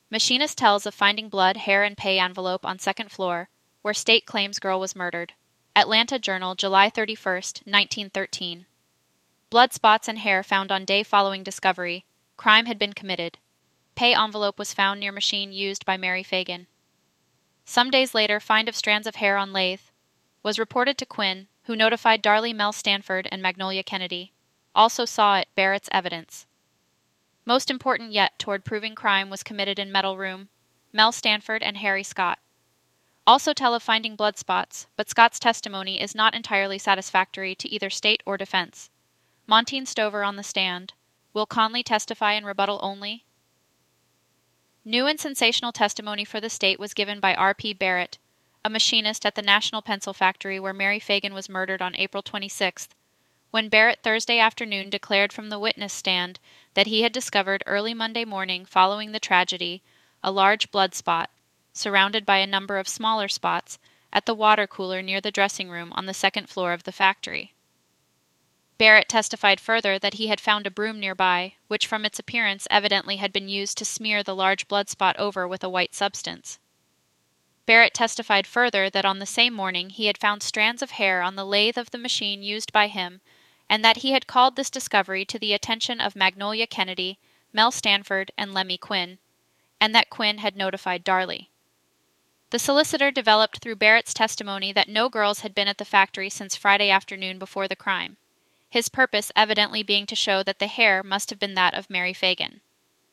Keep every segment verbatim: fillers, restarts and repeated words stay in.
Machinist tells of finding blood, hair, and pay envelope on second floor, where state claims girl was murdered. Atlanta Journal, July thirty-first, nineteen thirteen. Blood spots and hair found on day following discovery. Crime had been committed. Pay envelope was found near machine used by Mary Fagan. Some days later, find of strands of hair on lathe was reported to Quinn, who notified Darlie Mel Stanford and Magnolia Kennedy. Also saw it, Barrett's evidence. Most important yet toward proving crime was committed in metal room, Mel Stanford and Harry Scott. Also tell of finding blood spots, but Scott's testimony is not entirely satisfactory to either state or defense. Montine Stover on the stand. Will Conley testify in rebuttal only? New and sensational testimony for the state was given by R P Barrett, a machinist at the National Pencil Factory where Mary Fagan was murdered on April twenty-sixth, when Barrett Thursday afternoon declared from the witness stand that he had discovered early Monday morning following the tragedy a large blood spot, surrounded by a number of smaller spots, at the water cooler near the dressing room on the second floor of the factory. Barrett testified further that he had found a broom nearby, which from its appearance evidently had been used to smear the large blood spot over with a white substance. Barrett testified further that on the same morning he had found strands of hair on the lathe of the machine used by him, and that he had called this discovery to the attention of Magnolia Kennedy, Mel Stanford, and Lemmy Quinn, and that Quinn had notified Darlie. The solicitor developed through Barrett's testimony that no girls had been at the factory since Friday afternoon before the crime, his purpose evidently being to show that the hair must have been that of Mary Fagan.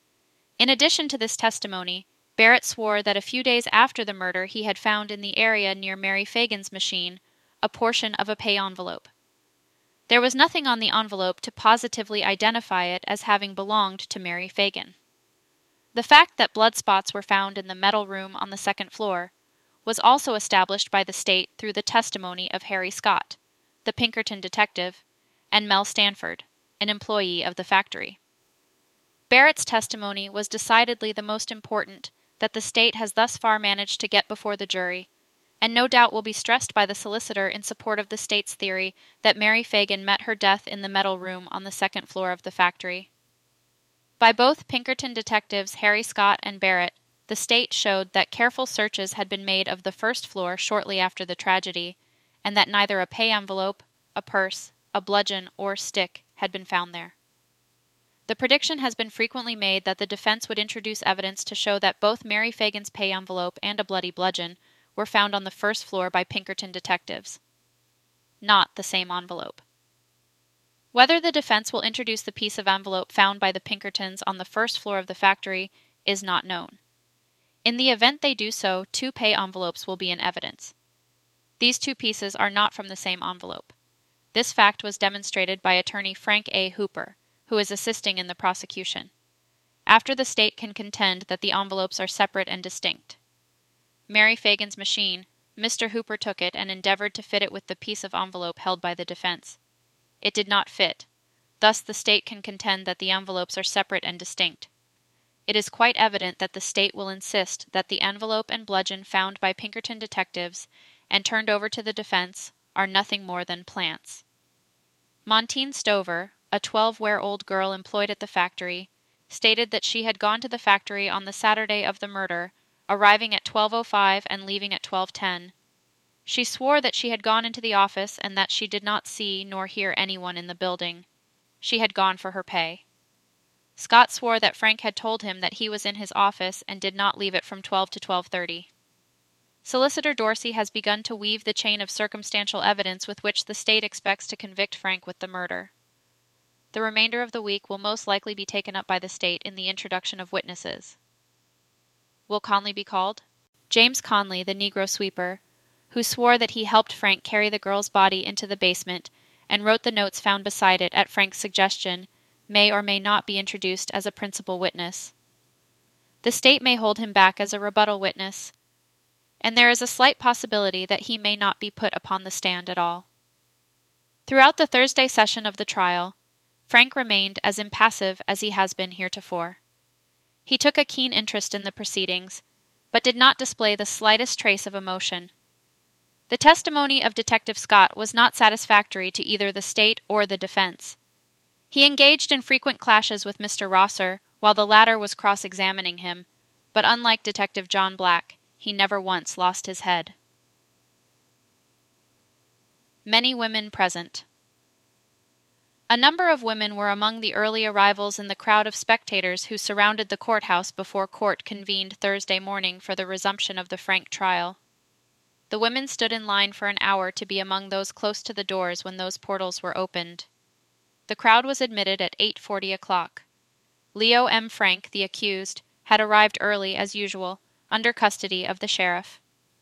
In addition to this testimony, Barrett swore that a few days after the murder he had found in the area near Mary Fagan's machine a portion of a pay envelope. There was nothing on the envelope to positively identify it as having belonged to Mary Fagan. The fact that blood spots were found in the metal room on the second floor was also established by the state through the testimony of Harry Scott, the Pinkerton detective, and Mel Stanford, an employee of the factory. Barrett's testimony was decidedly the most important that the state has thus far managed to get before the jury, and no doubt will be stressed by the solicitor in support of the state's theory that Mary Fagan met her death in the metal room on the second floor of the factory. By both Pinkerton detectives Harry Scott and Barrett, the state showed that careful searches had been made of the first floor shortly after the tragedy, and that neither a pay envelope, a purse, a bludgeon, or stick had been found there. The prediction has been frequently made that the defense would introduce evidence to show that both Mary Fagan's pay envelope and a bloody bludgeon were found on the first floor by Pinkerton detectives. Not the same envelope. Whether the defense will introduce the piece of envelope found by the Pinkertons on the first floor of the factory is not known. In the event they do so, two pay envelopes will be in evidence. These two pieces are not from the same envelope. This fact was demonstrated by attorney Frank A. Hooper, who is assisting in the prosecution, after the state can contend that the envelopes are separate and distinct. Mary Fagan's machine, Mister Hooper took it and endeavored to fit it with the piece of envelope held by the defense. It did not fit. Thus the state can contend that the envelopes are separate and distinct. It is quite evident that the state will insist that the envelope and bludgeon found by Pinkerton detectives and turned over to the defense are nothing more than plants. Montine Stover, a twelve-year-old girl employed at the factory, stated that she had gone to the factory on the Saturday of the murder, arriving at twelve oh five and leaving at twelve ten. She swore that she had gone into the office and that she did not see nor hear anyone in the building. She had gone for her pay. Scott swore that Frank had told him that he was in his office and did not leave it from twelve to twelve thirty. Solicitor Dorsey has begun to weave the chain of circumstantial evidence with which the state expects to convict Frank with the murder. The remainder of the week will most likely be taken up by the state in the introduction of witnesses. Will Conley be called? James Conley, the Negro sweeper, who swore that he helped Frank carry the girl's body into the basement and wrote the notes found beside it at Frank's suggestion, may or may not be introduced as a principal witness. The state may hold him back as a rebuttal witness, and there is a slight possibility that he may not be put upon the stand at all. Throughout the Thursday session of the trial, Frank remained as impassive as he has been heretofore. He took a keen interest in the proceedings, but did not display the slightest trace of emotion. The testimony of Detective Scott was not satisfactory to either the state or the defense. He engaged in frequent clashes with Mister Rosser while the latter was cross-examining him, but unlike Detective John Black, he never once lost his head. Many women present. A number of women were among the early arrivals in the crowd of spectators who surrounded the courthouse before court convened Thursday morning for the resumption of the Frank trial. The women stood in line for an hour to be among those close to the doors when those portals were opened. The crowd was admitted at eight forty o'clock. Leo M. Frank, the accused, had arrived early, as usual, under custody of the sheriff.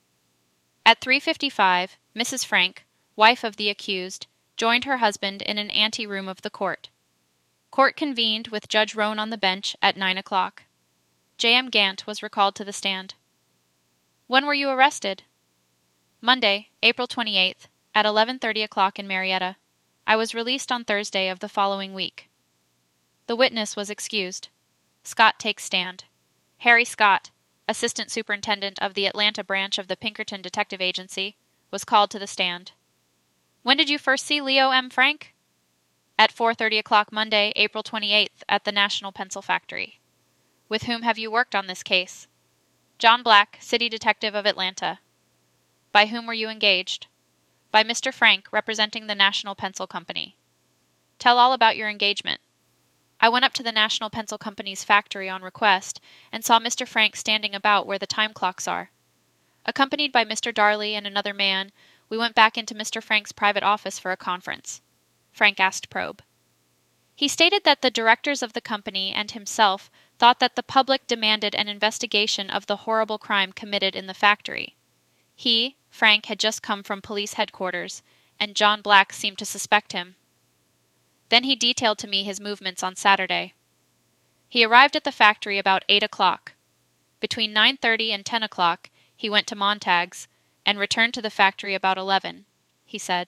At three fifty-five, Missus Frank, wife of the accused, joined her husband in an anteroom of the court. Court convened with Judge Roan on the bench at nine o'clock. J M. Gant was recalled to the stand. "When were you arrested?" "Monday, April twenty-eighth, at eleven thirty o'clock in Marietta. I was released on Thursday of the following week." The witness was excused. Scott takes stand. Harry Scott, Assistant Superintendent of the Atlanta branch of the Pinkerton Detective Agency, was called to the stand. "When did you first see Leo M. Frank?" "At four thirty o'clock Monday, April twenty-eighth, at the National Pencil Factory." "With whom have you worked on this case?" "John Black, City Detective of Atlanta." "By whom were you engaged?" "By Mister Frank, representing the National Pencil Company." "Tell all about your engagement." "I went up to the National Pencil Company's factory on request, and saw Mister Frank standing about where the time clocks are. Accompanied by Mister Darley and another man, we went back into Mister Frank's private office for a conference." Frank asked probe. He stated that the directors of the company and himself thought that the public demanded an investigation of the horrible crime committed in the factory. He, Frank, had just come from police headquarters, and John Black seemed to suspect him. Then he detailed to me his movements on Saturday. He arrived at the factory about eight o'clock. Between nine thirty and ten o'clock, he went to Montag's, and returned to the factory about eleven, he said.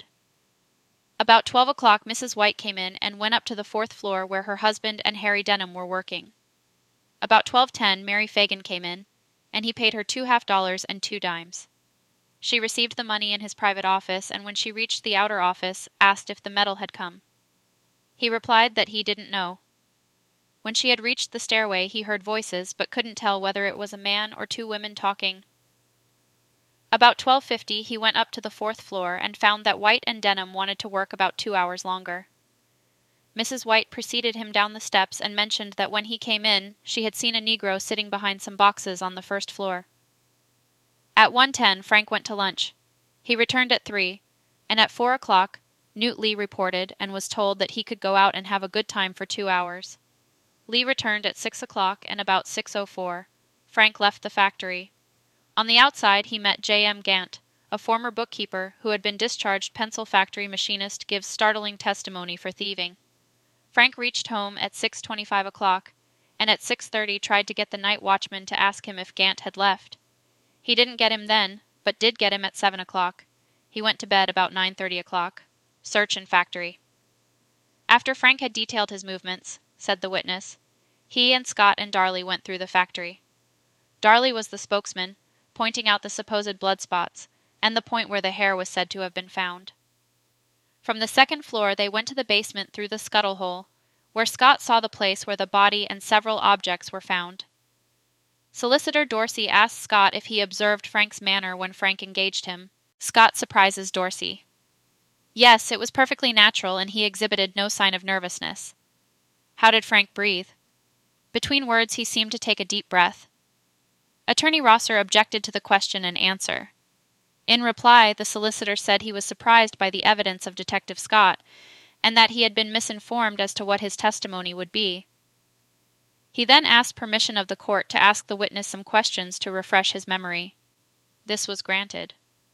About twelve o'clock Missus White came in and went up to the fourth floor where her husband and Harry Denham were working. About twelve ten Mary Fagan came in, and he paid her two half dollars and two dimes. She received the money in his private office, and when she reached the outer office, asked if the metal had come. He replied that he didn't know. When she had reached the stairway, he heard voices, but couldn't tell whether it was a man or two women talking. About twelve fifty he went up to the fourth floor and found that White and Denham wanted to work about two hours longer. Missus White preceded him down the steps and mentioned that when he came in, she had seen a Negro sitting behind some boxes on the first floor. At one ten Frank went to lunch. He returned at three, and at four o'clock Newt Lee reported and was told that he could go out and have a good time for two hours. Lee returned at six o'clock, and about six oh four, Frank left the factory. On the outside he met J M. Gant, a former bookkeeper who had been discharged pencil factory machinist, gives startling testimony for thieving. Frank reached home at six twenty-five o'clock, and at six thirty tried to get the night watchman to ask him if Gant had left. He didn't get him then, but did get him at seven o'clock. He went to bed about nine thirty o'clock. Search in factory. After Frank had detailed his movements, said the witness, he and Scott and Darley went through the factory. Darley was the spokesman, pointing out the supposed blood spots, and the point where the hair was said to have been found. From the second floor they went to the basement through the scuttle hole, where Scott saw the place where the body and several objects were found. Solicitor Dorsey asked Scott if he observed Frank's manner when Frank engaged him. Scott surprises Dorsey. Yes, it was perfectly natural, and he exhibited no sign of nervousness. How did Frank breathe? Between words he seemed to take a deep breath. Attorney Rosser objected to the question and answer. In reply, the solicitor said he was surprised by the evidence of Detective Scott, and that he had been misinformed as to what his testimony would be. He then asked permission of the court to ask the witness some questions to refresh his memory. This was granted.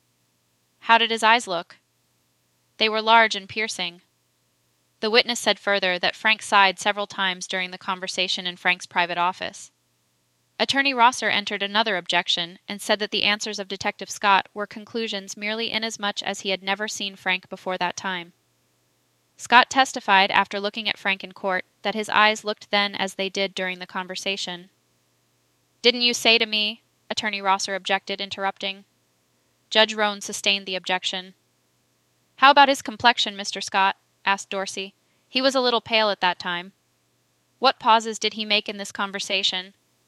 How did his eyes look? They were large and piercing. The witness said further that Frank sighed several times during the conversation in Frank's private office. Attorney Rosser entered another objection and said that the answers of Detective Scott were conclusions merely inasmuch as he had never seen Frank before that time. Scott testified after looking at Frank in court that his eyes looked then as they did during the conversation. "Didn't you say to me," Attorney Rosser objected, interrupting. Judge Roan sustained the objection. "How about his complexion, Mister Scott?" asked Dorsey. "He was a little pale at that time." "What pauses did he make in this conversation?"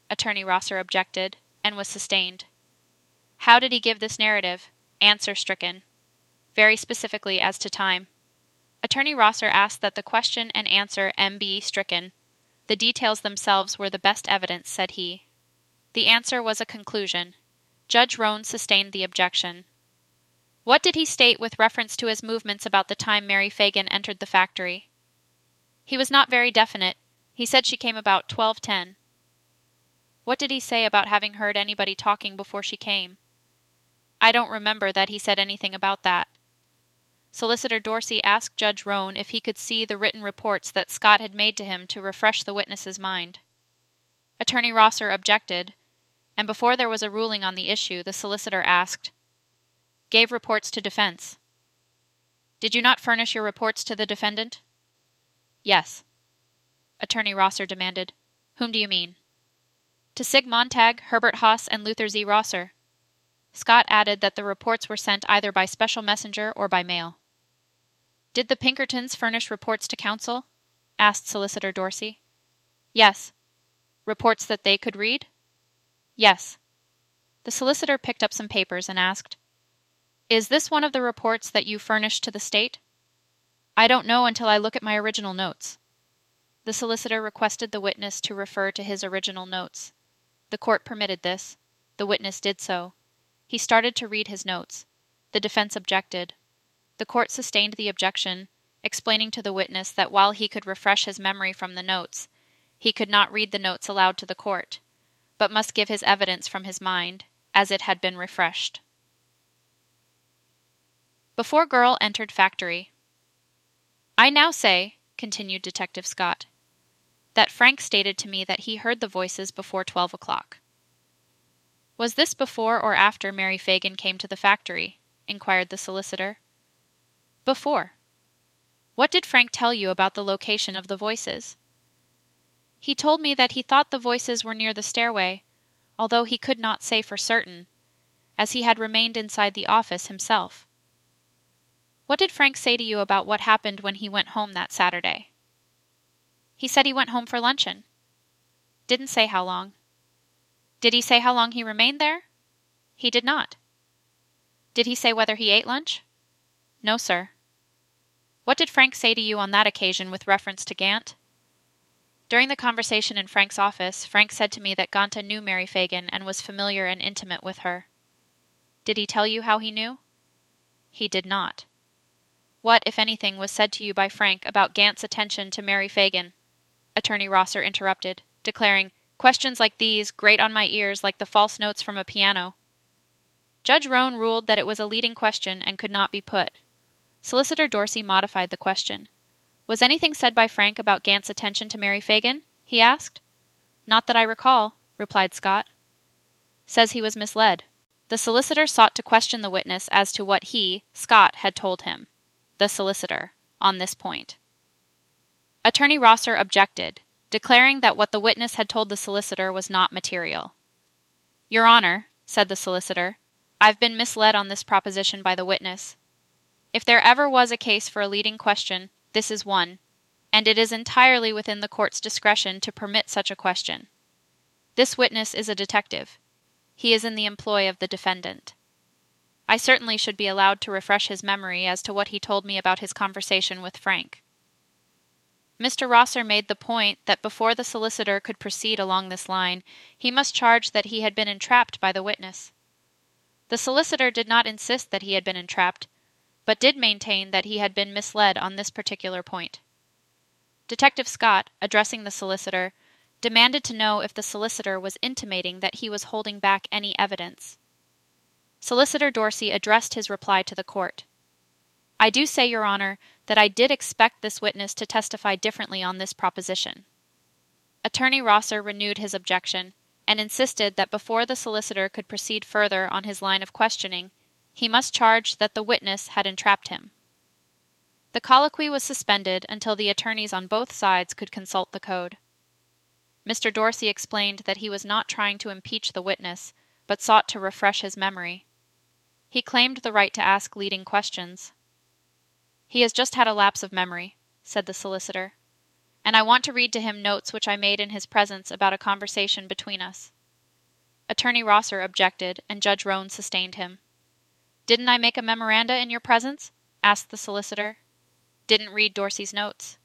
Attorney Rosser objected, and was sustained. How did he give this narrative? Answer stricken. Very specifically as to time. Attorney Rosser asked that the question and answer M be stricken. The details themselves were the best evidence, said he. The answer was a conclusion. Judge Roan sustained the objection. What did he state with reference to his movements about the time Mary Fagan entered the factory? He was not very definite. He said she came about twelve ten. What did he say about having heard anybody talking before she came? I don't remember that he said anything about that. Solicitor Dorsey asked Judge Roan if he could see the written reports that Scott had made to him to refresh the witness's mind. Attorney Rosser objected, and before there was a ruling on the issue, the solicitor asked, Gave reports to defense. Did you not furnish your reports to the defendant? Yes. Attorney Rosser demanded, Whom do you mean? To Sig Montag, Herbert Haas, and Luther Z. Rosser. Scott added that the reports were sent either by special messenger or by mail. Did the Pinkertons furnish reports to counsel? Asked Solicitor Dorsey. Yes. Reports that they could read? Yes. The solicitor picked up some papers and asked, Is this one of the reports that you furnished to the state? I don't know until I look at my original notes. The solicitor requested the witness to refer to his original notes. The court permitted this. The witness did so. He started to read his notes. The defense objected. The court sustained the objection, explaining to the witness that while he could refresh his memory from the notes, he could not read the notes aloud to the court, but must give his evidence from his mind, as it had been refreshed. Before girl entered factory. I now say, continued Detective Scott, that Frank stated to me that he heard the voices before twelve o'clock. Was this before or after Mary Fagan came to the factory? Inquired the solicitor. Before. What did Frank tell you about the location of the voices? He told me that he thought the voices were near the stairway, although he could not say for certain, as he had remained inside the office himself. What did Frank say to you about what happened when he went home that Saturday? He said he went home for luncheon. Didn't say how long. Did he say how long he remained there? He did not. Did he say whether he ate lunch? No, sir. What did Frank say to you on that occasion with reference to Gant? During the conversation in Frank's office, Frank said to me that Ganta knew Mary Fagan and was familiar and intimate with her. Did he tell you how he knew? He did not. What, if anything, was said to you by Frank about Gant's attention to Mary Fagan? Attorney Rosser interrupted, declaring, Questions like these grate on my ears like the false notes from a piano. Judge Roan ruled that it was a leading question and could not be put. Solicitor Dorsey modified the question. Was anything said by Frank about Gant's attention to Mary Fagan? He asked. Not that I recall, replied Scott. Says he was misled. The solicitor sought to question the witness as to what he, Scott, had told him, the solicitor, on this point. Attorney Rosser objected, declaring that what the witness had told the solicitor was not material. Your Honor, said the solicitor, I've been misled on this proposition by the witness. If there ever was a case for a leading question, this is one, and it is entirely within the court's discretion to permit such a question. This witness is a detective. He is in the employ of the defendant. I certainly should be allowed to refresh his memory as to what he told me about his conversation with Frank. Mister Rosser made the point that before the solicitor could proceed along this line, he must charge that he had been entrapped by the witness. The solicitor did not insist that he had been entrapped, but did maintain that he had been misled on this particular point. Detective Scott, addressing the solicitor, demanded to know if the solicitor was intimating that he was holding back any evidence. Solicitor Dorsey addressed his reply to the court. I do say, Your Honor, that I did expect this witness to testify differently on this proposition. Attorney Rosser renewed his objection, and insisted that before the solicitor could proceed further on his line of questioning, he must charge that the witness had entrapped him. The colloquy was suspended until the attorneys on both sides could consult the code. Mister Dorsey explained that he was not trying to impeach the witness, but sought to refresh his memory. He claimed the right to ask leading questions. He has just had a lapse of memory, said the solicitor, and I want to read to him notes which I made in his presence about a conversation between us." Attorney Rosser objected, and Judge Roan sustained him. "Didn't I make a memoranda in your presence?" asked the solicitor. "Didn't read Dorsey's notes."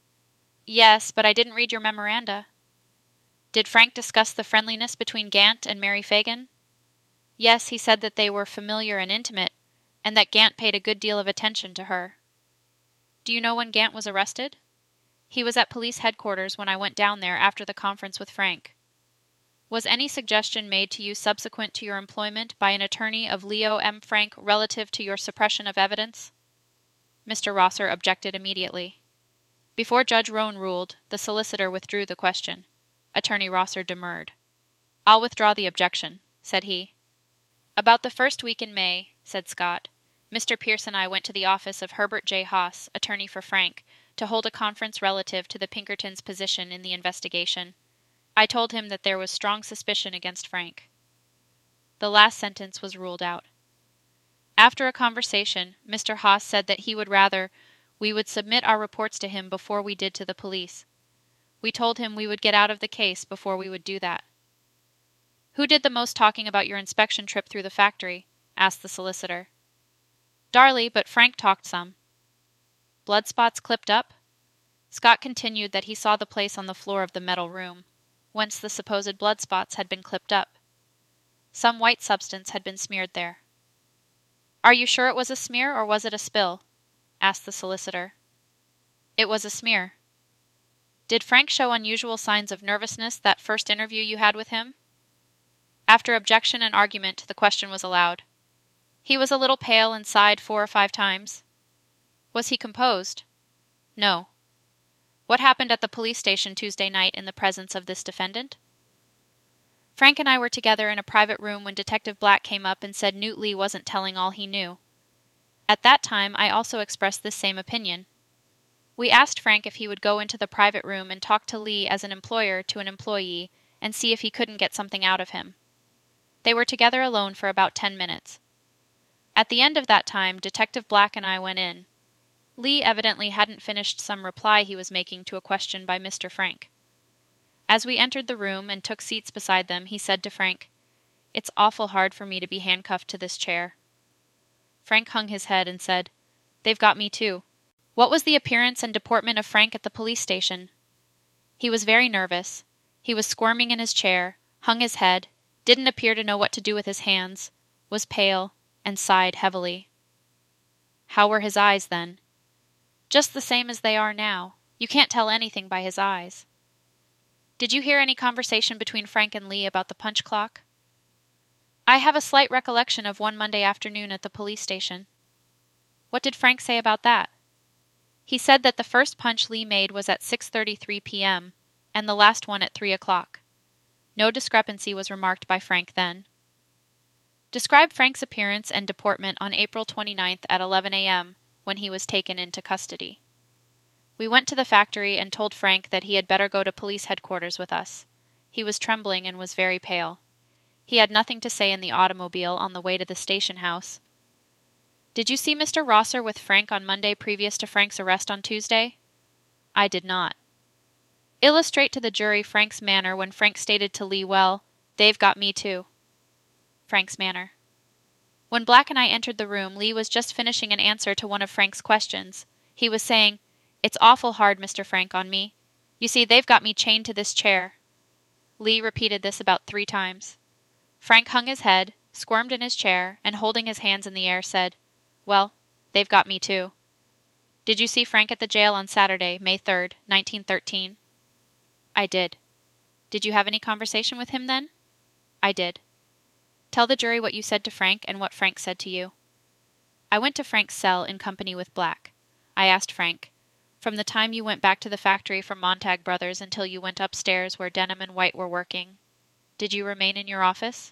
"Yes, but I didn't read your memoranda." "Did Frank discuss the friendliness between Gant and Mary Fagan?" "Yes, he said that they were familiar and intimate, and that Gant paid a good deal of attention to her." "Do you know when Gant was arrested?" "He was at police headquarters when I went down there after the conference with Frank." "Was any suggestion made to you subsequent to your employment by an attorney of Leo M. Frank relative to your suppression of evidence?" Mister Rosser objected immediately. Before Judge Roan ruled, the solicitor withdrew the question. Attorney Rosser demurred. "I'll withdraw the objection," said he. "About the first week in May," said Scott, "Mister Pierce and I went to the office of Herbert J. Haas, attorney for Frank, to hold a conference relative to the Pinkertons' position in the investigation. I told him that there was strong suspicion against Frank." The last sentence was ruled out. After a conversation, Mister Haas said that he would rather we would submit our reports to him before we did to the police. We told him we would get out of the case before we would do that. "Who did the most talking about your inspection trip through the factory?" asked the solicitor. "Darley, but Frank talked some." "Blood spots clipped up?" Scott continued that he saw the place on the floor of the metal room, whence the supposed blood spots had been clipped up. Some white substance had been smeared there. "Are you sure it was a smear, or was it a spill?" asked the solicitor. "It was a smear." "Did Frank show unusual signs of nervousness that first interview you had with him?" After objection and argument, the question was allowed. "He was a little pale and sighed four or five times." "Was he composed?" "No." "What happened at the police station Tuesday night in the presence of this defendant?" "Frank and I were together in a private room when Detective Black came up and said Newt Lee wasn't telling all he knew. At that time, I also expressed this same opinion. We asked Frank if he would go into the private room and talk to Lee as an employer to an employee and see if he couldn't get something out of him. They were together alone for about ten minutes. At the end of that time, Detective Black and I went in. Lee evidently hadn't finished some reply he was making to a question by Mister Frank. As we entered the room and took seats beside them, he said to Frank, 'It's awful hard for me to be handcuffed to this chair.' Frank hung his head and said, 'They've got me too.' What was the appearance and deportment of Frank at the police station?" "He was very nervous. He was squirming in his chair, hung his head, didn't appear to know what to do with his hands, was pale, and sighed heavily." "How were his eyes then?" "Just the same as they are now. You can't tell anything by his eyes." "Did you hear any conversation between Frank and Lee about the punch clock?" "I have a slight recollection of one Monday afternoon at the police station." "What did Frank say about that?" "He said that the first punch Lee made was at six thirty-three p.m., and the last one at three o'clock. No discrepancy was remarked by Frank then." "Describe Frank's appearance and deportment on April twenty-ninth at eleven a.m., when he was taken into custody." "We went to the factory and told Frank that he had better go to police headquarters with us. He was trembling and was very pale. He had nothing to say in the automobile on the way to the station house." "Did you see Mister Rosser with Frank on Monday previous to Frank's arrest on Tuesday?" "I did not." "Illustrate to the jury Frank's manner when Frank stated to Lee, 'Well, they've got me too.'" Frank's manner. "When Black and I entered the room, Lee was just finishing an answer to one of Frank's questions. He was saying, 'It's awful hard, Mister Frank, on me. You see, they've got me chained to this chair.' Lee repeated this about three times. Frank hung his head, squirmed in his chair, and holding his hands in the air said, 'Well, they've got me too.' Did you see Frank at the jail on Saturday, May third, nineteen thirteen? "I did." "Did you have any conversation with him then?" "I did." "Tell the jury what you said to Frank and what Frank said to you." "I went to Frank's cell in company with Black. I asked Frank, 'From the time you went back to the factory from Montag Brothers until you went upstairs where Denham and White were working, did you remain in your office?'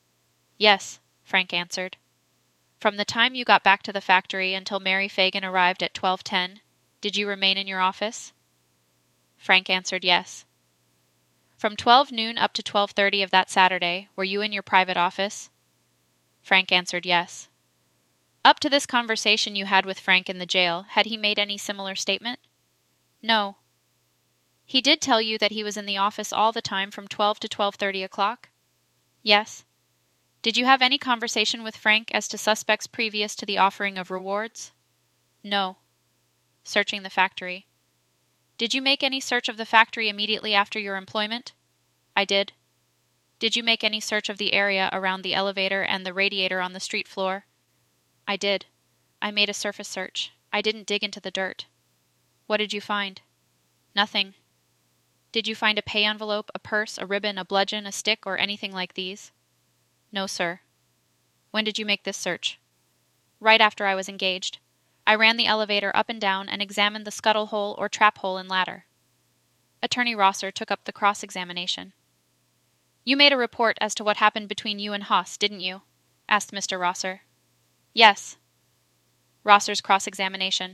"Yes," Frank answered. "From the time you got back to the factory until Mary Fagan arrived at twelve ten, did you remain in your office?" Frank answered yes. "From twelve noon up to twelve thirty of that Saturday, were you in your private office?" Frank answered yes. "Up to this conversation you had with Frank in the jail, had he made any similar statement?" "No." He did tell you that he was in the office all the time from twelve to twelve thirty o'clock? Yes. Did you have any conversation with Frank as to suspects previous to the offering of rewards? No. Searching the factory. Did you make any search of the factory immediately after your employment? I did. Did you make any search of the area around the elevator and the radiator on the street floor? I did. I made a surface search. I didn't dig into the dirt. What did you find? Nothing. Did you find a pay envelope, a purse, a ribbon, a bludgeon, a stick, or anything like these? No, sir. When did you make this search? Right after I was engaged. I ran the elevator up and down and examined the scuttle hole or trap hole and ladder. Attorney Rosser took up the cross-examination. You made a report as to what happened between you and Haas, didn't you? Asked Mister Rosser. Yes. Rosser's cross-examination.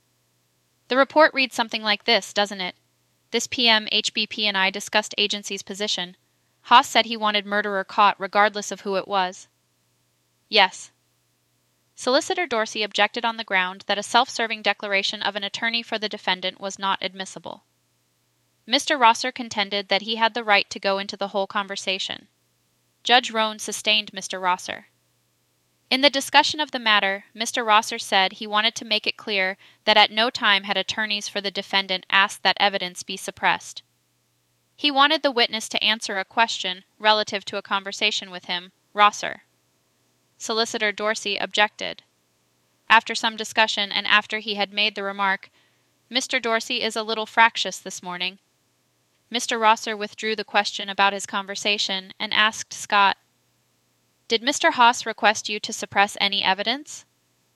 The report reads something like this, doesn't it? This P M H B P and I discussed agency's position. Haas said he wanted murderer caught regardless of who it was. Yes. Solicitor Dorsey objected on the ground that a self-serving declaration of an attorney for the defendant was not admissible. Mister Rosser contended that he had the right to go into the whole conversation. Judge Rohn sustained Mister Rosser. In the discussion of the matter, Mister Rosser said he wanted to make it clear that at no time had attorneys for the defendant asked that evidence be suppressed. He wanted the witness to answer a question relative to a conversation with him, Rosser. Solicitor Dorsey objected. After some discussion and after he had made the remark, Mister Dorsey is a little fractious this morning, Mister Rosser withdrew the question about his conversation and asked Scott, Did Mister Haas request you to suppress any evidence?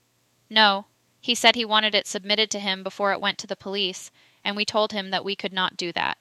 No. He said he wanted it submitted to him before it went to the police, and we told him that we could not do that.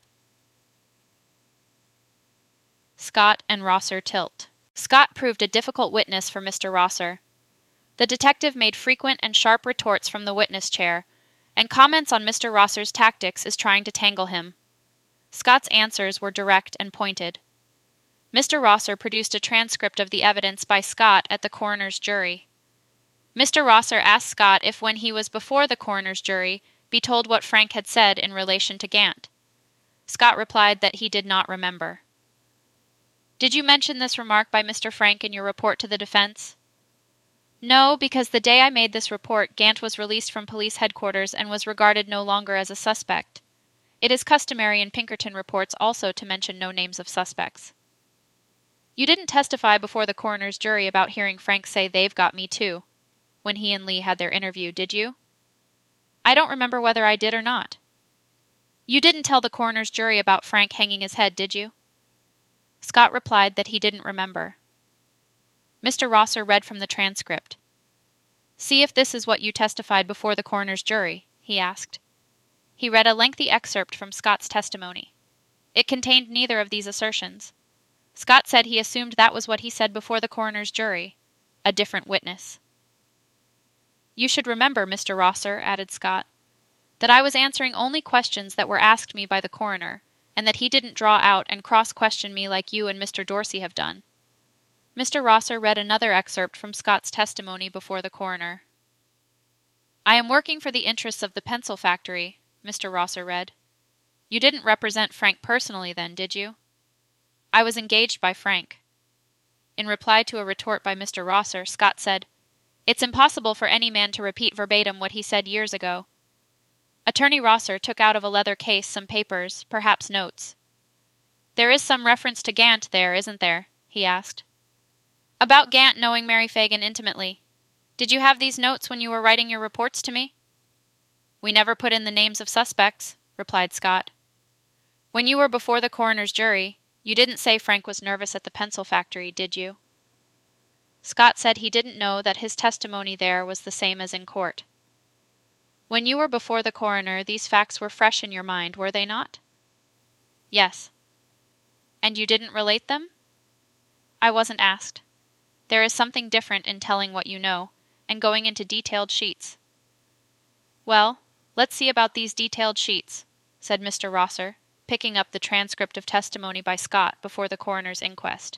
Scott and Rosser tilt. Scott proved a difficult witness for Mister Rosser. The detective made frequent and sharp retorts from the witness chair, and comments on Mister Rosser's tactics as trying to tangle him. Scott's answers were direct and pointed. Mister Rosser produced a transcript of the evidence by Scott at the coroner's jury. Mister Rosser asked Scott if when he was before the coroner's jury, be told what Frank had said in relation to Gant. Scott replied that he did not remember. Did you mention this remark by Mister Frank in your report to the defense? No, because the day I made this report, Gant was released from police headquarters and was regarded no longer as a suspect. It is customary in Pinkerton reports also to mention no names of suspects. You didn't testify before the coroner's jury about hearing Frank say they've got me too, when he and Lee had their interview, did you? I don't remember whether I did or not. You didn't tell the coroner's jury about Frank hanging his head, did you? Scott replied that he didn't remember. Mister Rosser read from the transcript. See if this is what you testified before the coroner's jury, he asked. He read a lengthy excerpt from Scott's testimony. It contained neither of these assertions. Scott said he assumed that was what he said before the coroner's jury. A different witness. You should remember, Mister Rosser, added Scott, that I was answering only questions that were asked me by the coroner, and that he didn't draw out and cross-question me like you and Mister Dorsey have done. Mister Rosser read another excerpt from Scott's testimony before the coroner. I am working for the interests of the pencil factory, Mister Rosser read. You didn't represent Frank personally then, did you? I was engaged by Frank. In reply to a retort by Mister Rosser, Scott said, It's impossible for any man to repeat verbatim what he said years ago. Attorney Rosser took out of a leather case some papers, perhaps notes. There is some reference to Gant there, isn't there? He asked. About Gant knowing Mary Fagan intimately. Did you have these notes when you were writing your reports to me? We never put in the names of suspects, replied Scott. When you were before the coroner's jury, you didn't say Frank was nervous at the pencil factory, did you? Scott said he didn't know that his testimony there was the same as in court. When you were before the coroner, these facts were fresh in your mind, were they not? Yes. And you didn't relate them? I wasn't asked. There is something different in telling what you know, and going into detailed sheets. Well, let's see about these detailed sheets, said Mister Rosser, picking up the transcript of testimony by Scott before the coroner's inquest.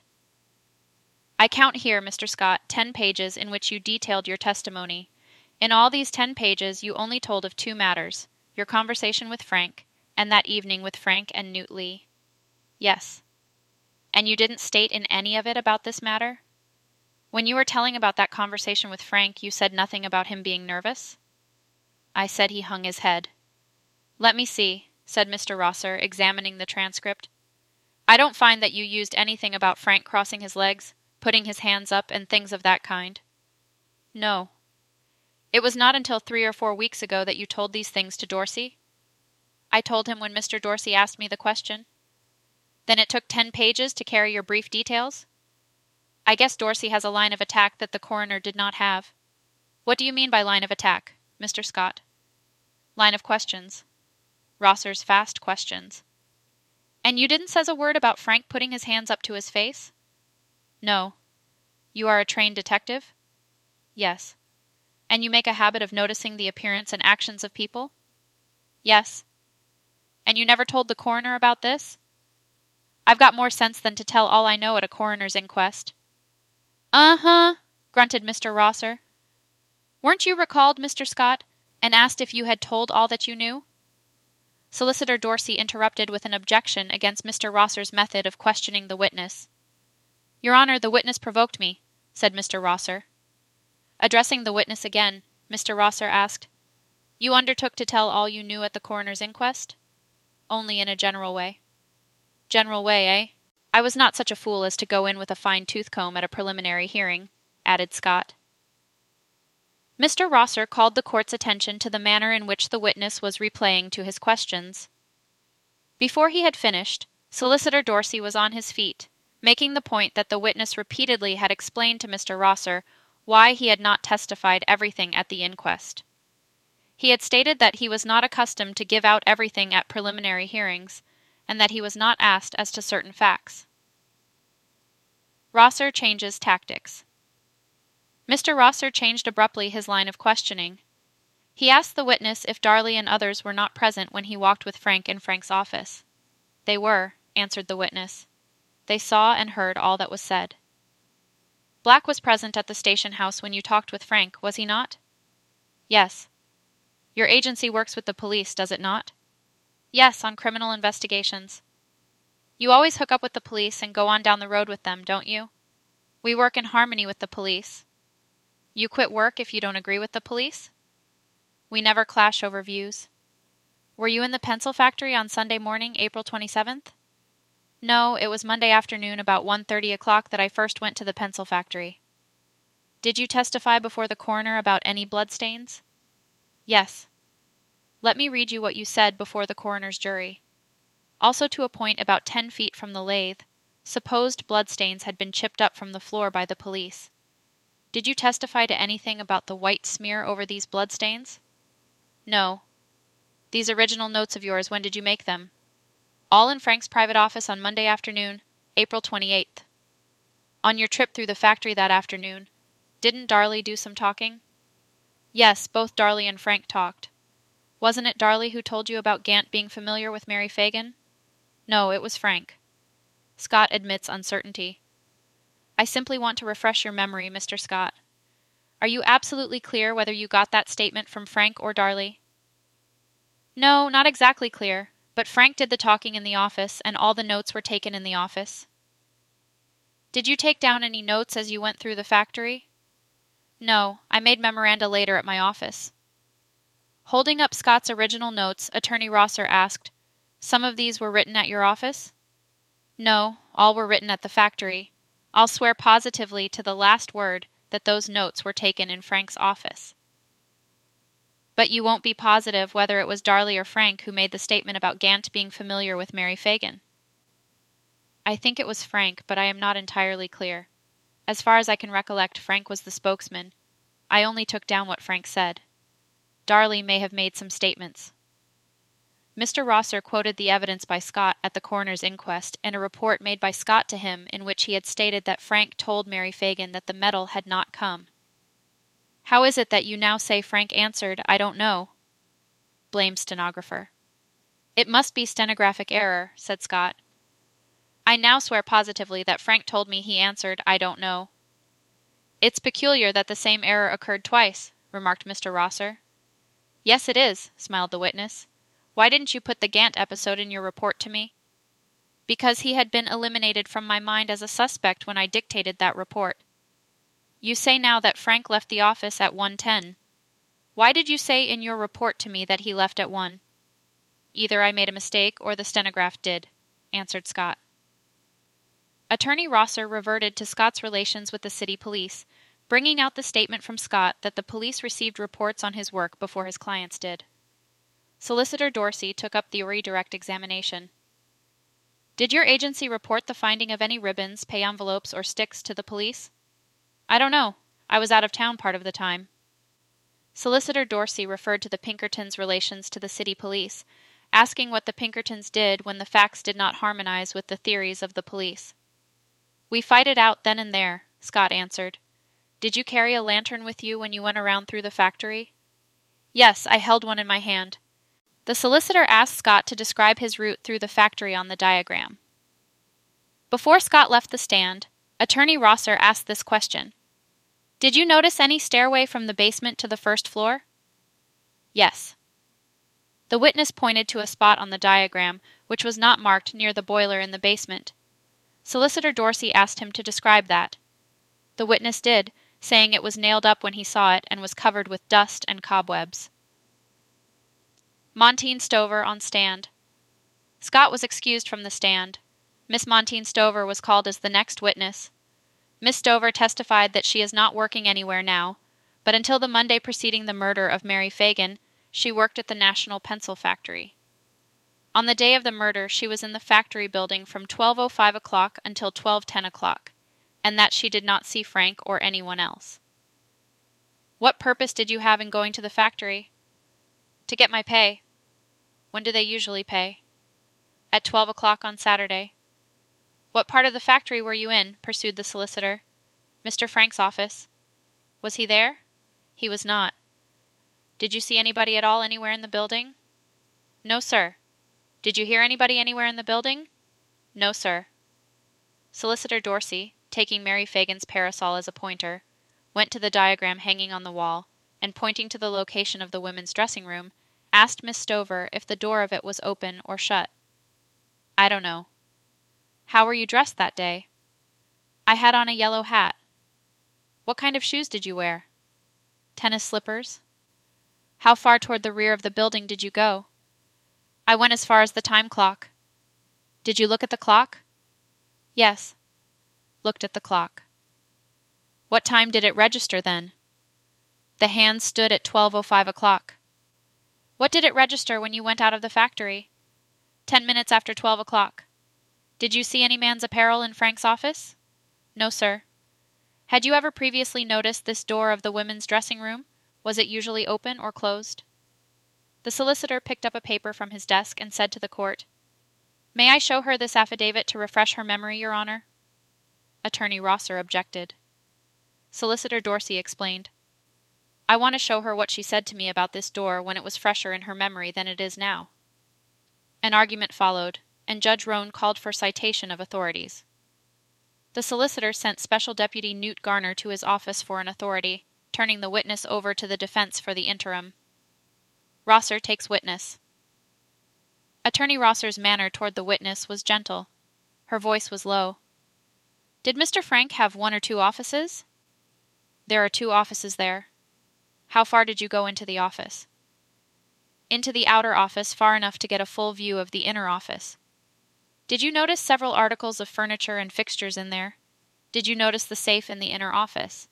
I count here, Mister Scott, ten pages in which you detailed your testimony. In all these ten pages you only told of two matters, your conversation with Frank, And that evening with Frank and Newt Lee? Yes. And you didn't state in any of it about this matter? When you were telling about that conversation with Frank, you said nothing about him being nervous? I said he hung his head. Let me see, said Mister Rosser, examining the transcript. I don't find that you used anything about Frank crossing his legs, putting his hands up, and things of that kind. No. It was not until three or four weeks ago that you told these things to Dorsey? I told him when Mister Dorsey asked me the question. Then it took ten pages to carry your brief details? I guess Dorsey has a line of attack that the coroner did not have. What do you mean by line of attack, Mister Scott? Line of questions. Rosser's fast questions. And you didn't say a word about Frank putting his hands up to his face? No. You are a trained detective? Yes. And you make a habit of noticing the appearance and actions of people? Yes. And you never told the coroner about this? I've got more sense than to tell all I know at a coroner's inquest. Uh-huh, grunted Mister Rosser. Weren't you recalled, Mister Scott, and asked if you had told all that you knew? Solicitor Dorsey interrupted with an objection against Mister Rosser's method of questioning the witness. Your Honor, the witness provoked me, said Mister Rosser. Addressing the witness again, Mister Rosser asked, You undertook to tell all you knew at the coroner's inquest? Only in a general way. General way, eh? I was not such a fool as to go in with a fine tooth comb at a preliminary hearing, added Scott. Mister Rosser called the court's attention to the manner in which the witness was replaying to his questions. Before he had finished, Solicitor Dorsey was on his feet, making the point that the witness repeatedly had explained to Mister Rosser why he had not testified everything at the inquest. He had stated that he was not accustomed to give out everything at preliminary hearings, and that he was not asked as to certain facts. Rosser changes tactics. Mister Rosser changed abruptly his line of questioning. He asked the witness if Darley and others were not present when he walked with Frank in Frank's office. They were, answered the witness. They saw and heard all that was said. Black was present at the station house when you talked with Frank, was he not? Yes. Your agency works with the police, does it not? Yes, on criminal investigations. You always hook up with the police and go on down the road with them, don't you? We work in harmony with the police. You quit work if you don't agree with the police? We never clash over views. Were you in the pencil factory on Sunday morning, April twenty-seventh? No, it was Monday afternoon about one thirty o'clock that I first went to the pencil factory. Did you testify before the coroner about any bloodstains? Yes. Let me read you what you said before the coroner's jury. Also to a point about ten feet from the lathe, supposed bloodstains had been chipped up from the floor by the police. Did you testify to anything about the white smear over these bloodstains? No. These original notes of yours, when did you make them? All in Frank's private office on Monday afternoon, April twenty-eighth. On your trip through the factory that afternoon, didn't Darley do some talking? Yes, both Darley and Frank talked. Wasn't it Darley who told you about Gant being familiar with Mary Fagan? No, it was Frank. Scott admits uncertainty. I simply want to refresh your memory, Mister Scott. Are you absolutely clear whether you got that statement from Frank or Darley? No, not exactly clear, but Frank did the talking in the office, and all the notes were taken in the office. Did you take down any notes as you went through the factory? No, I made memoranda later at my office. Holding up Scott's original notes, Attorney Rosser asked, Some of these were written at your office? No, all were written at the factory. I'll swear positively to the last word that those notes were taken in Frank's office. But you won't be positive whether it was Darley or Frank who made the statement about Gant being familiar with Mary Fagan. I think it was Frank, but I am not entirely clear. As far as I can recollect, Frank was the spokesman. I only took down what Frank said. Darley may have made some statements. Mister Rosser quoted the evidence by Scott at the coroner's inquest and a report made by Scott to him in which he had stated that Frank told Mary Fagan that the metal had not come. How is it that you now say Frank answered, I don't know? Blame stenographer. It must be stenographic error, said Scott. I now swear positively that Frank told me he answered, I don't know. It's peculiar that the same error occurred twice, remarked Mister Rosser. Yes, it is, smiled the witness. Why didn't you put the Gant episode in your report to me? Because he had been eliminated from my mind as a suspect when I dictated that report. You say now that Frank left the office at one ten. Why did you say in your report to me that he left at one? Either I made a mistake or the stenograph did, answered Scott. Attorney Rosser reverted to Scott's relations with the city police, bringing out the statement from Scott that the police received reports on his work before his clients did. Solicitor Dorsey took up the redirect examination. Did your agency report the finding of any ribbons, pay envelopes, or sticks to the police? I don't know. I was out of town part of the time. Solicitor Dorsey referred to the Pinkertons' relations to the city police, asking what the Pinkertons did when the facts did not harmonize with the theories of the police. We fight it out then and there, Scott answered. Did you carry a lantern with you when you went around through the factory? Yes, I held one in my hand. The solicitor asked Scott to describe his route through the factory on the diagram. Before Scott left the stand, Attorney Rosser asked this question. Did you notice any stairway from the basement to the first floor? Yes. The witness pointed to a spot on the diagram which was not marked near the boiler in the basement. Solicitor Dorsey asked him to describe that. The witness did, saying it was nailed up when he saw it and was covered with dust and cobwebs. Montine Stover on stand. Scott was excused from the stand. Miss Montine Stover was called as the next witness. Miss Stover testified that she is not working anywhere now, but until the Monday preceding the murder of Mary Fagan, she worked at the National Pencil Factory. On the day of the murder, she was in the factory building from twelve oh five o'clock until twelve ten o'clock, and that she did not see Frank or anyone else. What purpose did you have in going to the factory? To get my pay. When do they usually pay? At twelve o'clock on Saturday. What part of the factory were you in? Pursued the solicitor. Mister Frank's office. Was he there? He was not. Did you see anybody at all anywhere in the building? No, sir. Did you hear anybody anywhere in the building? No, sir. Solicitor Dorsey, taking Mary Fagan's parasol as a pointer, went to the diagram hanging on the wall, and pointing to the location of the women's dressing room, asked Miss Stover if the door of it was open or shut. I don't know. How were you dressed that day? I had on a yellow hat. What kind of shoes did you wear? Tennis slippers. How far toward the rear of the building did you go? I went as far as the time clock. Did you look at the clock? Yes. Looked at the clock. What time did it register then? The hand stood at twelve oh five o'clock. What did it register when you went out of the factory? Ten minutes after twelve o'clock. Did you see any man's apparel in Frank's office? No, sir. Had you ever previously noticed this door of the women's dressing room? Was it usually open or closed? The solicitor picked up a paper from his desk and said to the court, May I show her this affidavit to refresh her memory, Your Honor? Attorney Rosser objected. Solicitor Dorsey explained, I want to show her what she said to me about this door when it was fresher in her memory than it is now. An argument followed, and Judge Roan called for citation of authorities. The solicitor sent Special Deputy Newt Garner to his office for an authority, turning the witness over to the defense for the interim. Rosser takes witness. Attorney Rosser's manner toward the witness was gentle. Her voice was low. Did Mister Frank have one or two offices? There are two offices there. How far did you go into the office? Into the outer office far enough to get a full view of the inner office. Did you notice several articles of furniture and fixtures in there? Did you notice the safe in the inner office?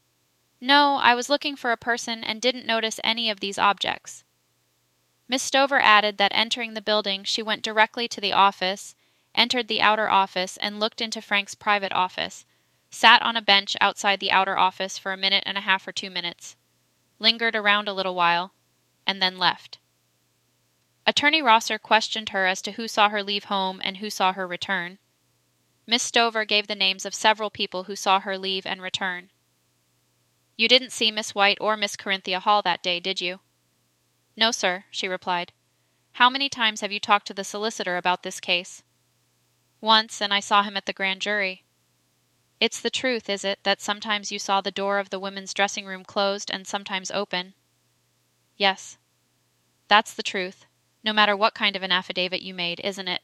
No, I was looking for a person and didn't notice any of these objects. Miss Stover added that entering the building she went directly to the office, entered the outer office and looked into Frank's private office, sat on a bench outside the outer office for a minute and a half or two minutes, lingered around a little while, and then left. Attorney Rosser questioned her as to who saw her leave home and who saw her return. Miss Stover gave the names of several people who saw her leave and return. You didn't see Miss White or Miss Corinthia Hall that day, did you? No, sir, she replied. How many times have you talked to the solicitor about this case? Once, and I saw him at the grand jury. It's the truth, is it, that sometimes you saw the door of the women's dressing room closed and sometimes open? Yes. That's the truth. no matter what kind of an affidavit you made, isn't it?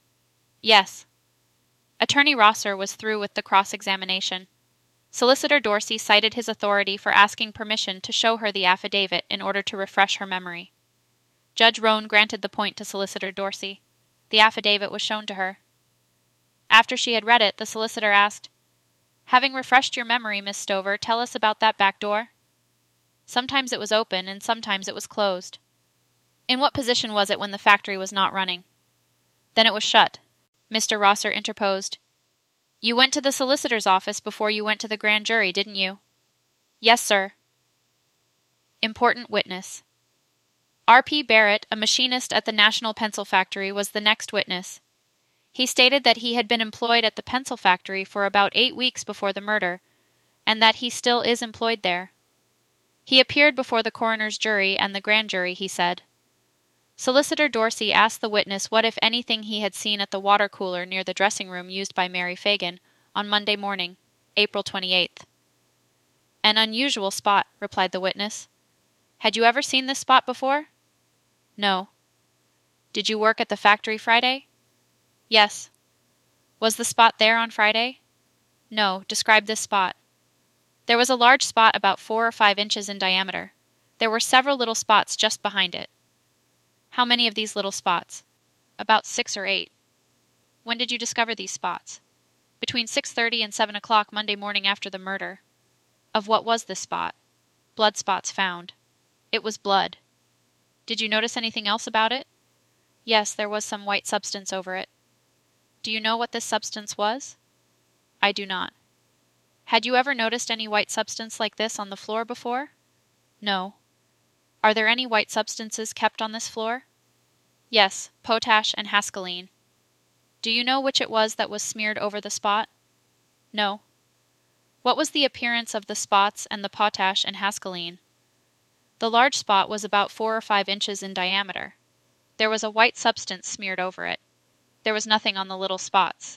Yes. Attorney Rosser was through with the cross-examination. Solicitor Dorsey cited his authority for asking permission to show her the affidavit in order to refresh her memory. Judge Roan granted the point to Solicitor Dorsey. The affidavit was shown to her. After she had read it, the solicitor asked, "Having refreshed your memory, Miss Stover, tell us about that back door." "Sometimes it was open, and sometimes it was closed." "In what position was it when the factory was not running?" "Then it was shut." Mister Rosser interposed. "You went to the solicitor's office before you went to the grand jury, didn't you?" "Yes, sir." Important witness. R P Barrett, a machinist at the National Pencil Factory, was the next witness. He stated that he had been employed at the pencil factory for about eight weeks before the murder, and that he still is employed there. He appeared before the coroner's jury and the grand jury, he said. Solicitor Dorsey asked the witness what, if anything, he had seen at the water cooler near the dressing room used by Mary Fagan on Monday morning, April twenty-eighth. "An unusual spot," replied the witness. "Had you ever seen this spot before?" "No." "Did you work at the factory Friday?" "Yes." "Was the spot there on Friday?" "No. Describe this spot." "There was a large spot about four or five inches in diameter. There were several little spots just behind it." "How many of these little spots?" "About six or eight." "When did you discover these spots?" "Between six thirty and seven o'clock Monday morning after the murder." "Of what was this spot?" "Blood spots found." "It was blood." "Did you notice anything else about it?" "Yes, there was some white substance over it." "Do you know what this substance was?" "I do not." "Had you ever noticed any white substance like this on the floor before?" "No." "Are there any white substances kept on this floor?" "Yes, potash and hascaline." "Do you know which it was that was smeared over the spot?" "No." "What was the appearance of the spots and the potash and hascaline?" "The large spot was about four or five inches in diameter. There was a white substance smeared over it. There was nothing on the little spots."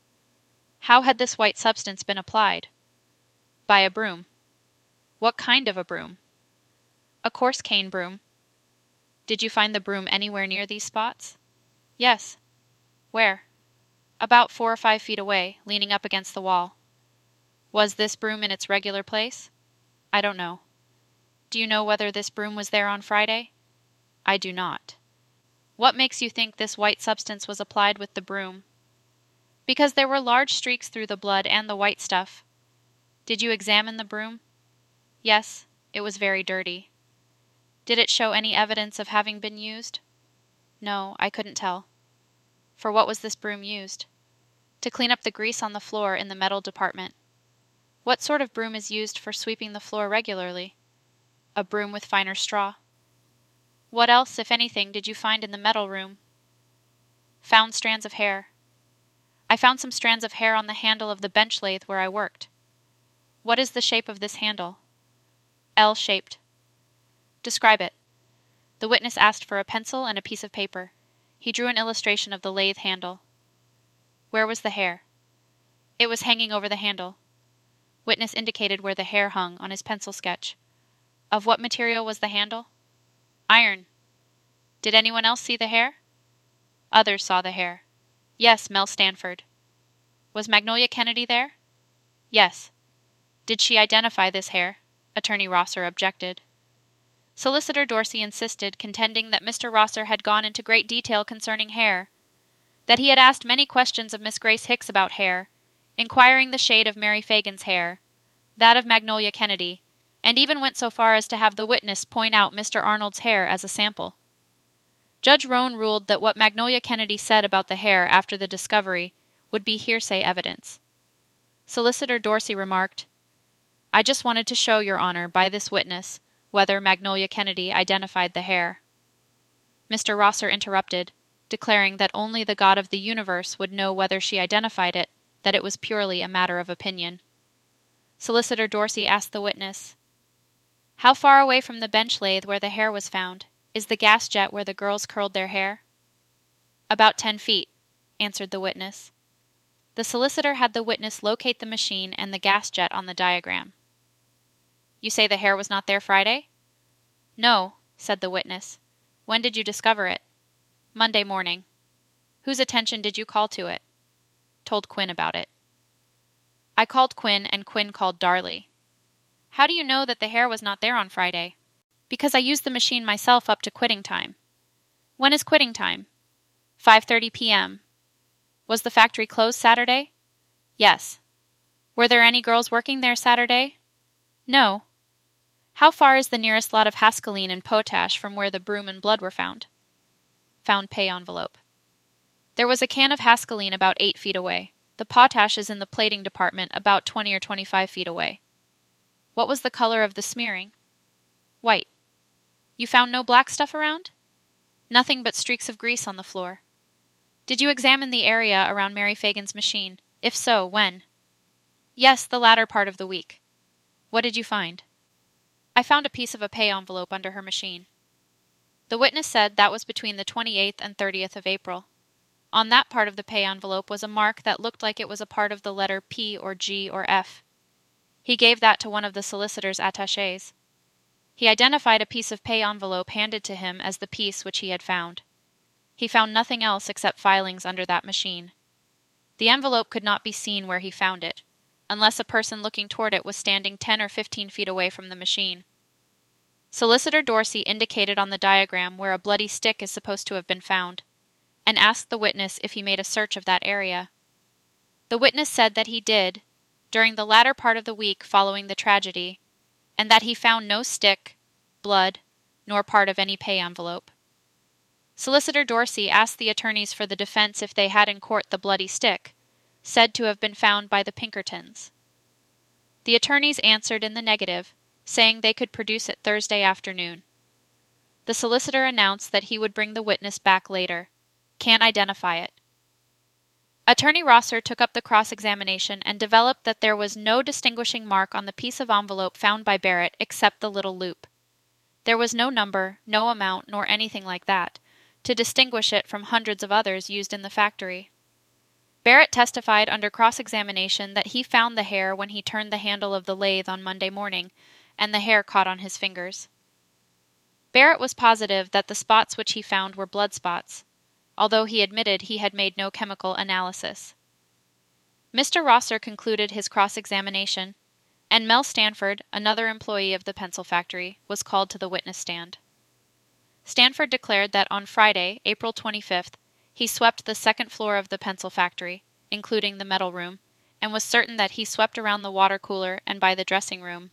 "How had this white substance been applied?" "By a broom." "What kind of a broom?" "A coarse cane broom." "Did you find the broom anywhere near these spots?" "Yes." "Where?" "About four or five feet away, leaning up against the wall." "Was this broom in its regular place?" "I don't know." "Do you know whether this broom was there on Friday?" "I do not." "What makes you think this white substance was applied with the broom?" "Because there were large streaks through the blood and the white stuff." "Did you examine the broom?" "Yes. It was very dirty." "Did it show any evidence of having been used?" "No, I couldn't tell." "For what was this broom used?" "To clean up the grease on the floor in the metal department." "What sort of broom is used for sweeping the floor regularly?" "A broom with finer straw." "What else, if anything, did you find in the metal room?" "Found strands of hair." "I found some strands of hair on the handle of the bench lathe where I worked." "What is the shape of this handle?" "L-shaped." "Describe it." The witness asked for a pencil and a piece of paper. He drew an illustration of the lathe handle. "Where was the hair?" "It was hanging over the handle." Witness indicated where the hair hung on his pencil sketch. "Of what material was the handle?" "Iron." "Did anyone else see the hair?" "Others saw the hair." "Yes, Mel Stanford." "Was Magnolia Kennedy there?" "Yes." "Did she identify this hair?" Attorney Rosser objected. Solicitor Dorsey insisted, contending that Mister Rosser had gone into great detail concerning hair, that he had asked many questions of Miss Grace Hicks about hair, inquiring the shade of Mary Fagan's hair, that of Magnolia Kennedy, and even went so far as to have the witness point out Mister Arnold's hair as a sample. Judge Roan ruled that what Magnolia Kennedy said about the hair after the discovery would be hearsay evidence. Solicitor Dorsey remarked, "I just wanted to show, Your Honor, by this witness, whether Magnolia Kennedy identified the hair." Mister Rosser interrupted, declaring that only the God of the universe would know whether she identified it, that it was purely a matter of opinion. Solicitor Dorsey asked the witness, "How far away from the bench lathe where the hair was found is the gas jet where the girls curled their hair?" "About ten feet," answered the witness. The solicitor had the witness locate the machine and the gas jet on the diagram. "You say the hair was not there Friday?" "No," said the witness. "When did you discover it?" Monday morning. Whose attention did you call to it? Told Quinn about it. I called Quinn, and Quinn called Darley. How do you know that the hair was not there on Friday? Because I used the machine myself up to quitting time. When is quitting time? five thirty p m Was the factory closed Saturday? Yes. Were there any girls working there Saturday? No. How far is the nearest lot of Hascaline and potash from where the broom and blood were found? Found pay envelope. There was a can of Hascaline about eight feet away. The potash is in the plating department about twenty or twenty-five feet away. What was the color of the smearing? White. You found no black stuff around? Nothing but streaks of grease on the floor. Did you examine the area around Mary Fagan's machine? If so, when? Yes, the latter part of the week. What did you find? I found a piece of a pay envelope under her machine. The witness said that was between the twenty-eighth and thirtieth of April. On that part of the pay envelope was a mark that looked like it was a part of the letter P or G or F. He gave that to one of the solicitor's attachés. He identified a piece of pay envelope handed to him as the piece which he had found. He found nothing else except filings under that machine. The envelope could not be seen where he found it, unless a person looking toward it was standing ten or fifteen feet away from the machine. Solicitor Dorsey indicated on the diagram where a bloody stick is supposed to have been found, and asked the witness if he made a search of that area. The witness said that he did, during the latter part of the week following the tragedy, and that he found no stick, blood, nor part of any pay envelope. Solicitor Dorsey asked the attorneys for the defense if they had in court the bloody stick, said to have been found by the Pinkertons. The attorneys answered in the negative, saying they could produce it Thursday afternoon. The solicitor announced that he would bring the witness back later. Can't identify it. Attorney Rosser took up the cross-examination and developed that there was no distinguishing mark on the piece of envelope found by Barrett except the little loop. There was no number, no amount, nor anything like that, to distinguish it from hundreds of others used in the factory. Barrett testified under cross-examination that he found the hair when he turned the handle of the lathe on Monday morning, and the hair caught on his fingers. Barrett was positive that the spots which he found were blood spots, although he admitted he had made no chemical analysis. Mister Rosser concluded his cross-examination, and Mel Stanford, another employee of the pencil factory, was called to the witness stand. Stanford declared that on Friday, April twenty-fifth, he swept the second floor of the pencil factory, including the metal room, and was certain that he swept around the water cooler and by the dressing room.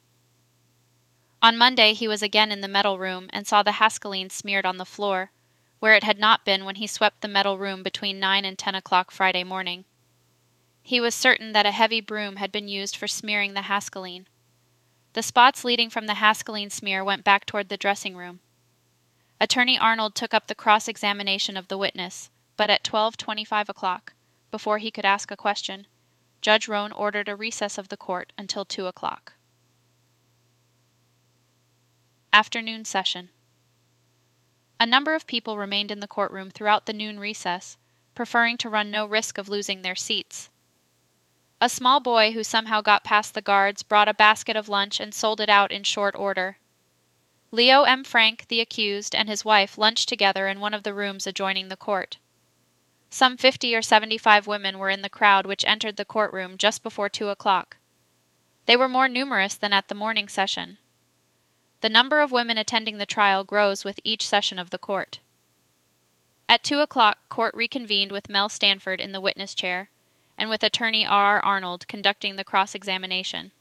On Monday he was again in the metal room and saw the Hascaline smeared on the floor, where it had not been when he swept the metal room between nine and ten o'clock Friday morning. He was certain that a heavy broom had been used for smearing the Hascaline. The spots leading from the Hascaline smear went back toward the dressing room. Attorney Arnold took up the cross-examination of the witness, but at twelve twenty-five o'clock, before he could ask a question, Judge Roan ordered a recess of the court until two o'clock. Afternoon session. A number of people remained in the courtroom throughout the noon recess, preferring to run no risk of losing their seats. A small boy who somehow got past the guards brought a basket of lunch and sold it out in short order. Leo M. Frank, the accused, and his wife lunched together in one of the rooms adjoining the court. Some fifty or seventy-five women were in the crowd which entered the courtroom just before two o'clock. They were more numerous than at the morning session. The number of women attending the trial grows with each session of the court. At two o'clock, court reconvened with Mel Stanford in the witness chair, and with Attorney R. R. Arnold conducting the cross-examination.